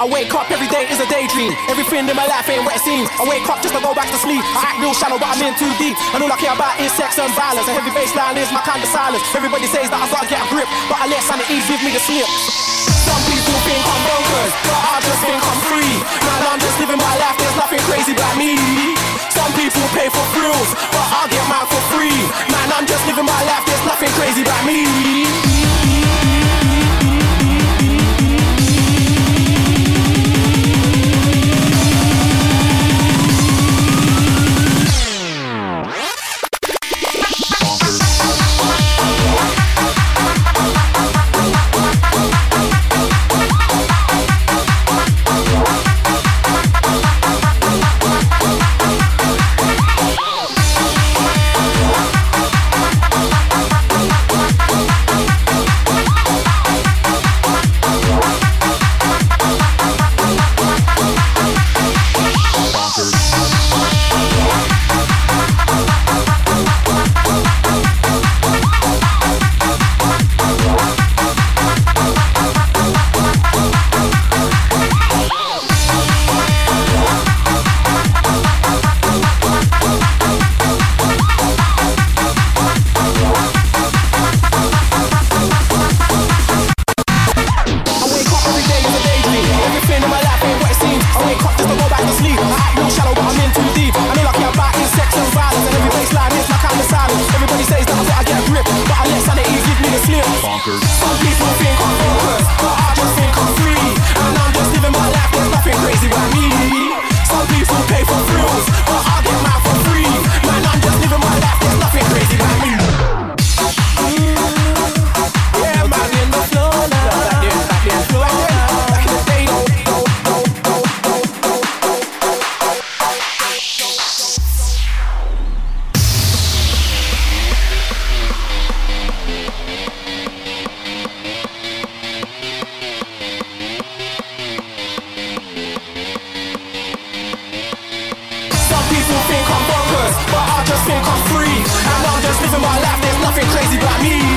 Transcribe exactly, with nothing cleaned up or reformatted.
I wake up, every day is a daydream. Everything in my life ain't what it seems. I wake up just to go back to sleep. I act real shallow, but I'm in too deep. And all I care about is sex and violence. A heavy bassline is my kind of silence. Everybody says that I gotta get a grip, but I let sanity give me the slip. Some people think I'm bonkers, but I just think I'm free. Man, I'm just living my life, there's nothing crazy about me. Some people pay for thrills, but I get mine for free. Man, I'm just living my life, there's nothing crazy about me. Think I'm bonkers, but I just think I'm free. And I'm just living my life, there's nothing crazy about me.